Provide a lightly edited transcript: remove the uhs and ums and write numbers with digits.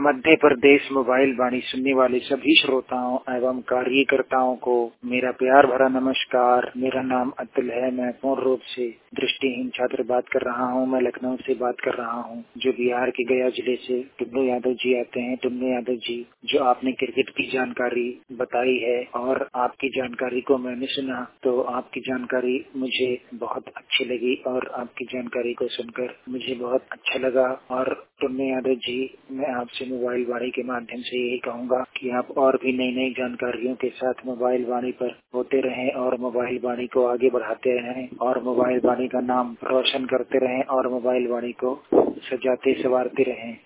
Madhya Pradesh mobile वाणी सुनने वाले सभी श्रोताओं एवं कार्यकर्ताओं को मेरा प्यार भरा नमस्कार। मेरा नाम अतुल है। मैं पूर्ण रूप से दृष्टिहीन छात्र बात कर रहा हूं। मैं लखनऊ से बात कर रहा हूं, जो बिहार के गया जिले से टुन्नू यादव जी आते हैं। टुन्नू यादव जी, जो आपने क्रिकेट की जानकारी बताई है और आपकी जानकारी को मैंने सुना, तो आपकी जानकारी मुझे बहुत अच्छी लगी और आपकी जानकारी को सुनकर मुझे बहुत अच्छा लगा। और टुन्नू यादव जी, मैं आपसे मोबाइल वाणी के माध्यम से यही कहूँगा कि आप और भी नई नई जानकारियों के साथ मोबाइल वाणी पर होते रहें और मोबाइल वाणी को आगे बढ़ाते रहें और मोबाइल वाणी का नाम रोशन करते रहें और मोबाइल वाणी को सजाते संवारते रहें।